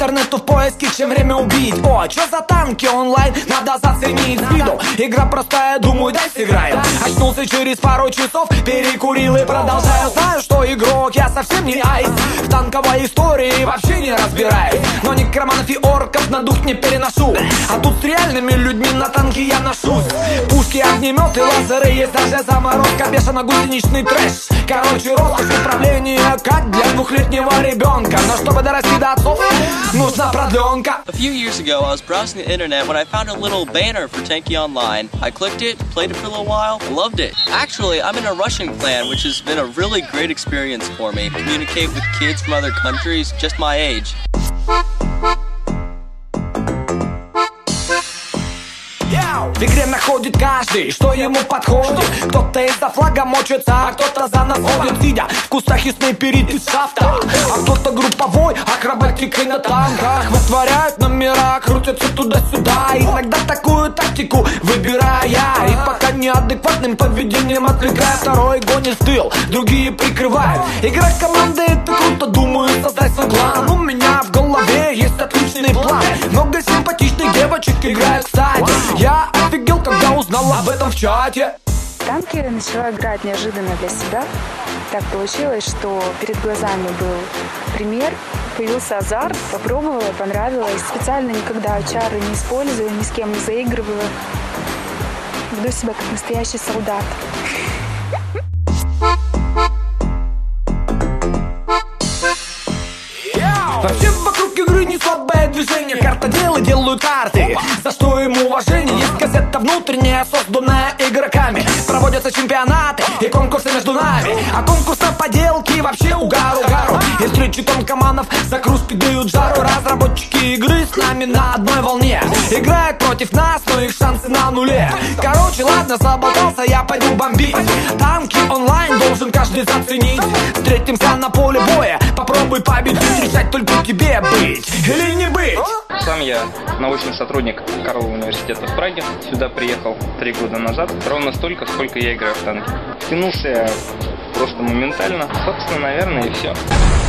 интернету в поиске, чем время убить. О, чё за танки онлайн, надо заценить с виду. Игра простая, думаю, дай сыграем. Очнулся через пару часов, перекурил и продолжаю. Знаю, что игрок, я совсем не айс. В танковой истории вообще не разбираюсь. Но некроманов и орков на дух не переношу. А тут с реальными людьми на танке я ношусь. Пушки, огнеметы, лазеры, есть даже заморозка, бешено-гусеничный трэш. Короче, роскошь управления, как для двухлетнего ребенка. Но чтобы дорасти до отцов, нужна продленка. A few years ago, I was browsing the internet when I found a little banner for Tanky Online. I clicked it, played it for a little while, loved it. Actually, I'm in a Russian clan, which has been a really great experience for me. Communicate with kids from other countries, just my age. В игре находит каждый, что ему подходит. Кто-то из-за флага мочится, а кто-то за нас ходит, сидя в кустах и снайперит из шафта. А кто-то групповой, акробатикой на танках вытворяют номера, крутятся туда-сюда. Иногда такую тактику выбираю я. И пока неадекватным поведением отвлекая, второй гонит в тыл, другие прикрывают. Игра команды, это круто, думаю, создать свой клан. У меня в голове есть отличный план. Много симпатичных девочек играют, кстати. Я офигел, когда узнал об этом в чате. Танки начала играть неожиданно для себя. Так получилось, что перед глазами был пример, появился азарт, попробовала, понравилось. Специально никогда чары не использую, ни с кем не заигрываю. Веду себя как настоящий солдат. Вообще вокруг игры не слабое движение. Картоделы делают карты, за что им уважение. Есть газета внутренняя, созданная игроками. Проводятся чемпионаты и конкурсы между нами. А конкурс на поделки вообще угару. Из встречи тонкоманов за кружки дают жару. Разработчики игры с нами на одной волне. Играют против нас, но их шансы на нуле. Короче, ладно, заболтался, я пойду бомбить. Танки онлайн должен каждый заценить. Встретимся на поле боя, попробуй победить. Решать только тебе быть или не быть. Сам я научный сотрудник Карлова университета в Праге. Сюда приехал 3 года назад. Ровно столько, сколько я играю в танки. Втянулся я просто моментально. Собственно, наверное, и все.